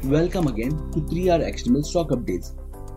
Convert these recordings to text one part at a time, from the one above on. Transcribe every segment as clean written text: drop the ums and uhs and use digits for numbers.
Welcome again to 3R Actionable Stock Updates.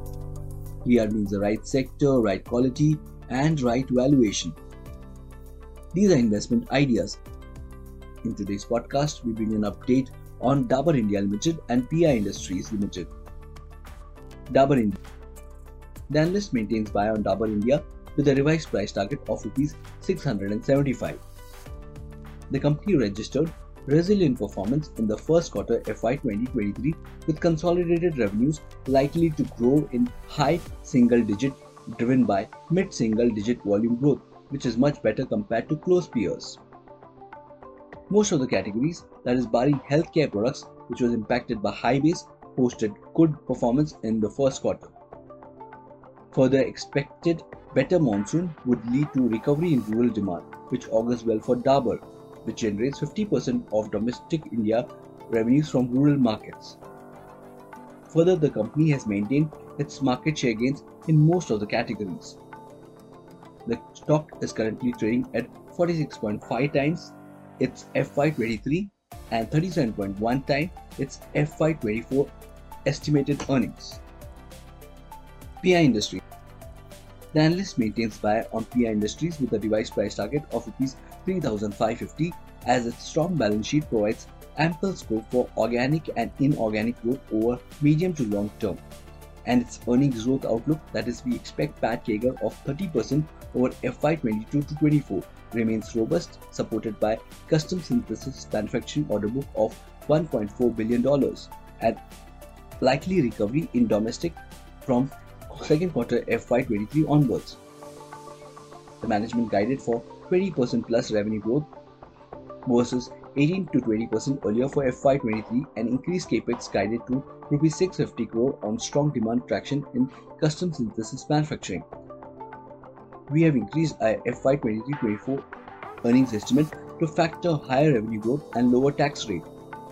3R means the right sector, right quality, and right valuation. These are investment ideas. In today's podcast, we bring an update on Dabur India Limited and PI Industries Limited. Dabur India. The analyst maintains buy on Dabur India with a revised price target of Rs 675. The company registered resilient performance in the first quarter FY 2023 with consolidated revenues likely to grow in high single digit driven by mid-single digit volume growth, which is much better compared to close peers. Most of the categories, that is barring healthcare products which was impacted by high base, posted good performance in the first quarter. Further expected better monsoon would lead to recovery in rural demand, which augurs well for Dabur, which generates 50% of domestic India revenues from rural markets. Further, the company has maintained its market share gains in most of the categories. The stock is currently trading at 46.5 times its FY23 and 37.1 times its FY24 estimated earnings. PI Industries. The analyst maintains buy on PI Industries with a revised price target of Rs 3,550 as its strong balance sheet provides ample scope for organic and inorganic growth over medium to long term. And its earnings growth outlook, that is, we expect PAT CAGR of 30% over FY22 to 24, remains robust, supported by custom synthesis manufacturing order book of $1.4 billion and likely recovery in domestic from second quarter FY23 onwards. The management guided for 20% plus revenue growth versus 18 to 20% earlier for FY23 and increased capex guided to Rs 650 crore on strong demand traction in custom synthesis manufacturing. We have increased our FY23-24 earnings estimate to factor higher revenue growth and lower tax rate.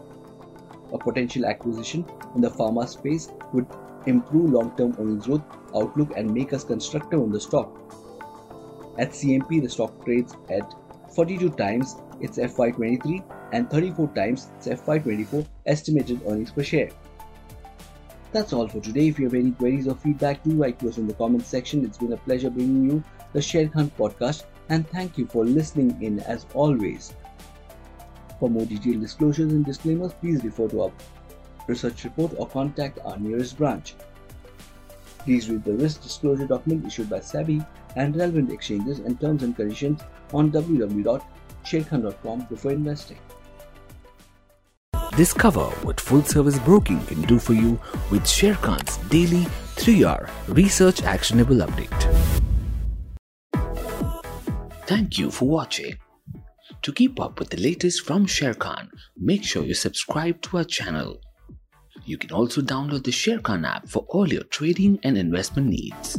A potential acquisition in the pharma space would improve long-term earnings growth outlook and make us constructive on the stock. At CMP, the stock trades at 42 times its FY23 and 34 times its FY24 estimated earnings per share. That's all for today. If you have any queries or feedback, do write to us in the comments section. It's been a pleasure bringing you the Sharekhan podcast, and thank you for listening in as always. For more detailed disclosures and disclaimers, please refer to our research report or contact our nearest branch. Please read the risk disclosure document issued by SEBI and relevant exchanges and terms and conditions on www.sharekhan.com before investing. Discover what full-service broking can do for you with Sharekhan's daily 3R Research Actionable Update. Thank you for watching. To keep up with the latest from Sharekhan, make sure you subscribe to our channel. You can also download the Sharekhan app for all your trading and investment needs.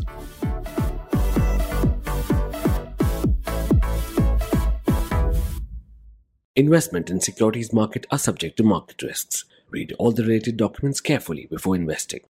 Investment in securities market are subject to market risks. Read all the related documents carefully before investing.